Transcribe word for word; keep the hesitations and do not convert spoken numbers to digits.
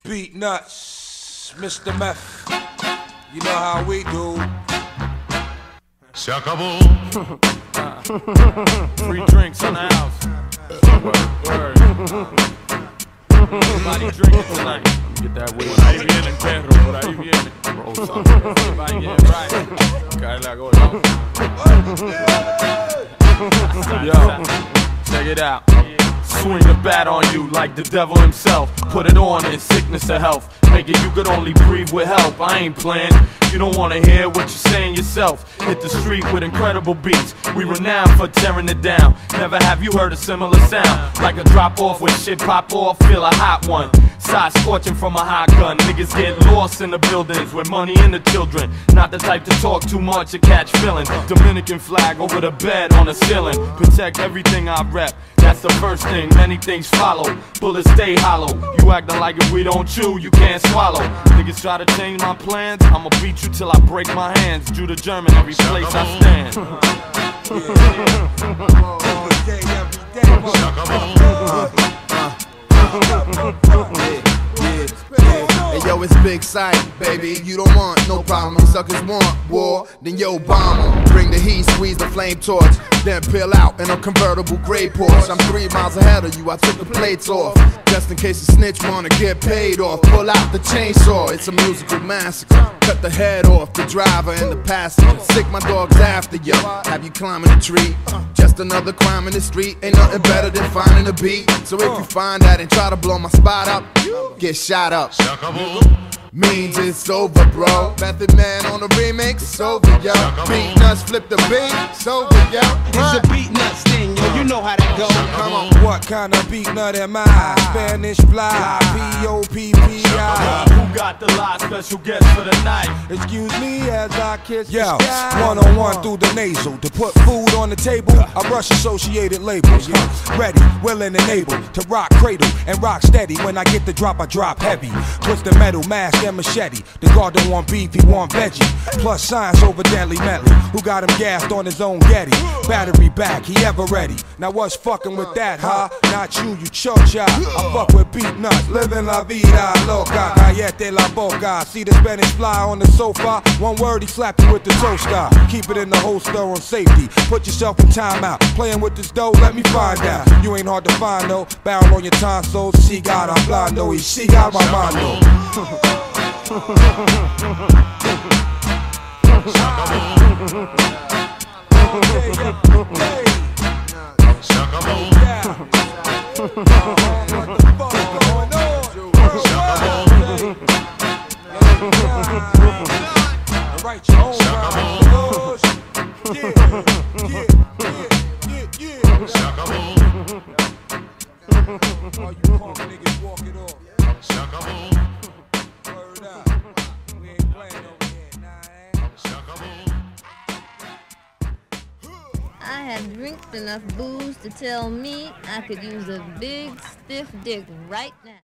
Beat nuts, Mister Meth. You know how we do. Se acabó. Free drinks in the house. Word, word. Everybody drinking tonight. Get that way. Por ahí vienen, perro. Por ahí vienen. Roll something. Everybody get right. Cae la gorda. Yo, check it out. Swing the bat on you like the devil himself. Put it on in sickness or health. Make it you could only breathe with help. I ain't playing. You don't wanna hear what you're saying yourself. Hit the street with incredible beats. We renowned for tearing it down. Never have you heard a similar sound. Like a drop off when shit pop off. Feel a hot one. Side scorching from a hot gun. Niggas get lost in the buildings with money and the children. Not the type to talk too much or catch feelings. Dominican flag over the bed on the ceiling. Protect everything I rep. That's the first thing, many things follow. Bullets stay hollow. You acting like if we don't chew, you can't swallow. Niggas try to change my plans, I'ma beat you till I break my hands. Judah German, every place I stand. Hey yo, it's big sight, baby. You don't want no problem. You suckers want war, then yo bomber. Bring the heat, squeeze the flame torch, then peel out in a convertible gray Porsche. I'm three miles ahead of you. I took the plates off, just in case a snitch wanna get paid off. Pull out the chainsaw. It's a musical massacre. Cut the head off the driver and the passenger. Sick my dogs after you. Have you climbing a tree? Just another crime in the street. Ain't nothing better than finding a beat. So if you find that and try to blow my spot up, get shot up. Se acabó. Means it's over, bro. Method Man on the remix, it's over, yo. Beat nuts, flip the beat, it's over, yo. It's a beat nuts thing, yo. You know how that go. Come on. What kind of beat nut am I? Spanish fly, P O P P I. Who got the lot? Special guest for the night. Excuse me as I kiss Yo, the sky. Uh-huh. one on one through the nasal. To put food on the table, I brush associated labels. Huh. Ready, willing, and able to rock cradle and rock steady. When I get the drop, I drop heavy. Twisted metal, mask, and machete. The guard don't want beef, he want veggie. Plus science over deadly medley. Who got him gassed on his own Getty? Battery back, he ever ready. Now what's fucking with that, huh? Not you, you chocha. I fuck with beat nuts, living la vida loca. Callete la boca. See the Spanish fly on the sofa. One word, he slapped you with the toaster. Keep it in the holster on safety. Put yourself in timeout. Playing with this dough, let me find out. You ain't hard to find though. Barrel on your tonsils. She got a blando, y she got my mando. Se I have drank enough booze to tell me I could use a big stiff dick right now.